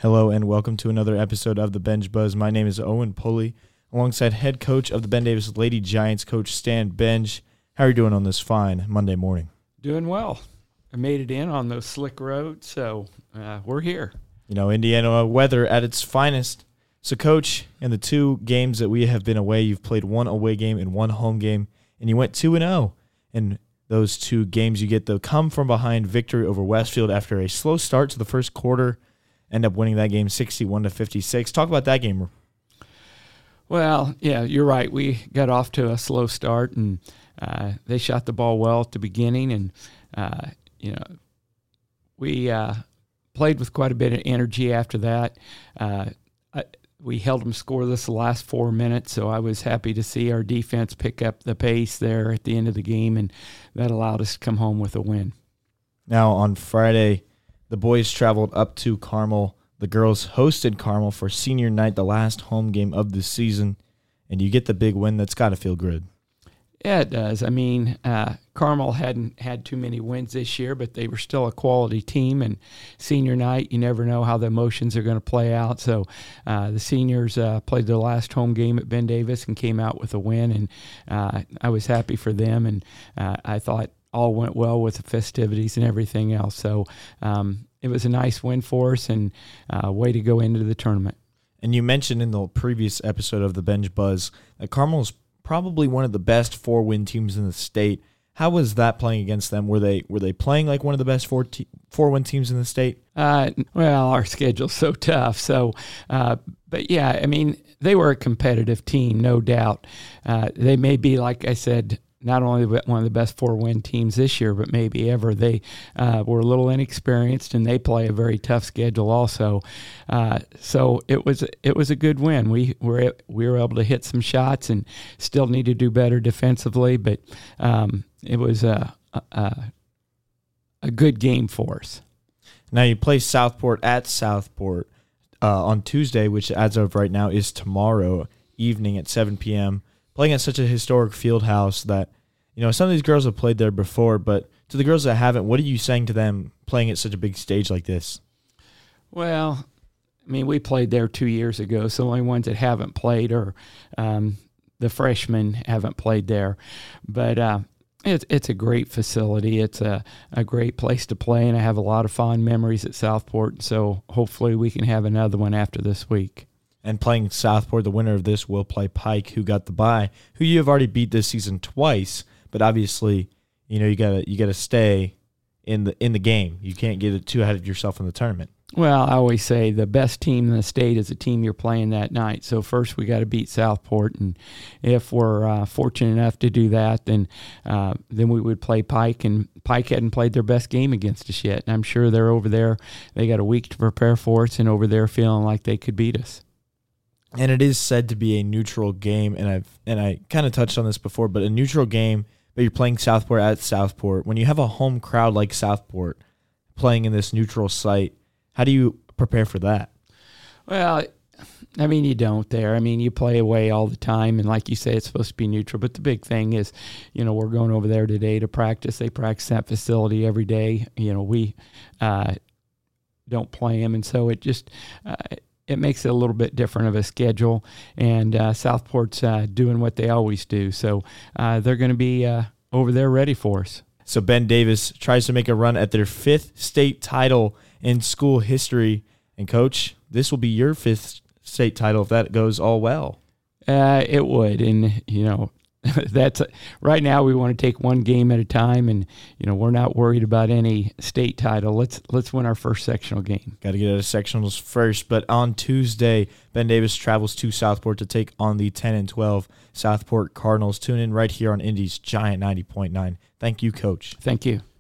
Hello and welcome to another episode of the Bench Buzz. My name is Owen Pulley, alongside head coach of the Ben Davis Lady Giants, Coach Stan Benge. How are you doing on this fine Monday morning? Doing well. I made it in on those slick roads, so we're here. You know, Indiana weather at its finest. So, Coach, in the two games that we have been away, you've played one away game and one home game, and you went 2-0. In those two games, you get the come-from-behind victory over Westfield after a slow start to the first quarter. End up winning that game 61-56. Talk about that game. Well, yeah, you're right. We got off to a slow start, and they shot the ball well at the beginning, and we played with quite a bit of energy after that. We held them scoreless the last 4 minutes, so I was happy to see our defense pick up the pace there at the end of the game, and that allowed us to come home with a win. Now, on Friday, the boys traveled up to Carmel. The girls hosted Carmel for senior night, the last home game of the season, and you get the big win. That's got to feel good. Yeah, it does. I mean, Carmel hadn't had too many wins this year, but they were still a quality team. And senior night, you never know how the emotions are going to play out. So the seniors played their last home game at Ben Davis and came out with a win, and I was happy for them. And I thought all went well with the festivities and everything else. So it was a nice win for us and way to go into the tournament. And you mentioned in the previous episode of the Bench Buzz that Carmel's probably one of the best four-win teams in the state. How was that playing against them? Were they playing like one of the best four-win teams in the state? Well, our schedule's so tough. So, but yeah, I mean, they were a competitive team, no doubt. They may be, like I said, not only one of the best four-win teams this year, but maybe ever. They were a little inexperienced, and they play a very tough schedule also. So it was a good win. We were able to hit some shots and still need to do better defensively, but it was a good game for us. Now you play Southport at Southport on Tuesday, which as of right now is tomorrow evening at 7 p.m., playing at such a historic field house that, you know, some of these girls have played there before, but to the girls that haven't, what are you saying to them playing at such a big stage like this? Well, I mean, we played there 2 years ago, so the only ones that haven't played are the freshmen haven't played there. But it's a great facility. It's a great place to play, and I have a lot of fond memories at Southport, so hopefully we can have another one after this week. And playing Southport, the winner of this will play Pike, who got the bye, who you have already beat this season twice. But obviously, you know, you gotta stay in the game. You can't get too ahead of yourself in the tournament. Well, I always say the best team in the state is the team you're playing that night. So first we got to beat Southport, and if we're fortunate enough to do that, then we would play Pike. And Pike hadn't played their best game against us yet. And I'm sure they're over there. They got a week to prepare for us, and over there feeling like they could beat us. And it is said to be a neutral game, and I kind of touched on this before, but a neutral game, but you're playing Southport at Southport. When you have a home crowd like Southport playing in this neutral site, how do you prepare for that? Well, I mean, you don't there. I mean, you play away all the time, and like you say, it's supposed to be neutral. But the big thing is, you know, we're going over there today to practice. They practice that facility every day. You know, we don't play them, and so it just it makes it a little bit different of a schedule, and Southport's doing what they always do. So they're going to be over there ready for us. So Ben Davis tries to make a run at their fifth state title in school history. And, Coach, this will be your fifth state title if that goes all well. It would, and, you know, that's right now we want to take one game at a time, and you know we're not worried about any state title. Let's win our first sectional game. Got to get out of sectionals first. But on Tuesday, Ben Davis travels to Southport to take on the 10-12 Southport Cardinals. Tune in right here on Indy's Giant 90.9. Thank you, Coach. Thank you.